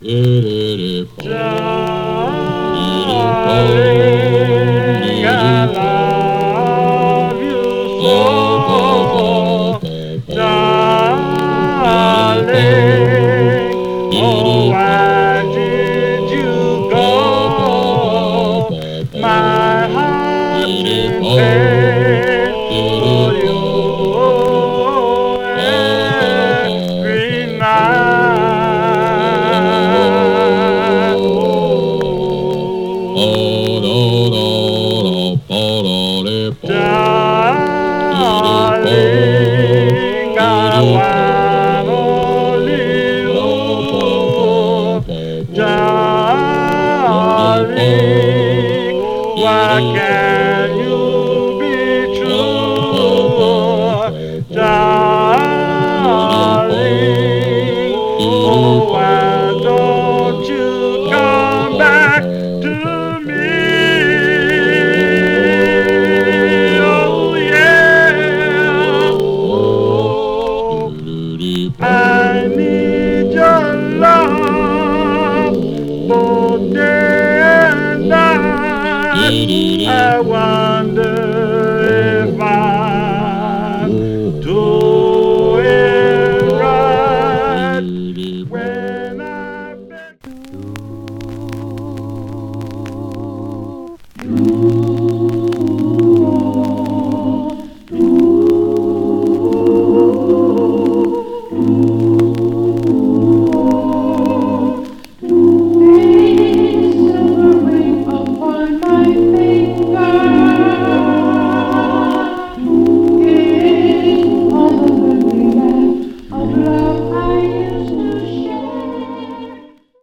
Darling, I love you so. Darling, oh, why did you go? My heart's in pain for you every night. Darling, I wanna live. Darling, why can't you be true? Darling, oh, why don't you come back to me? Oh, yeah. I need your love both day and night. I wonder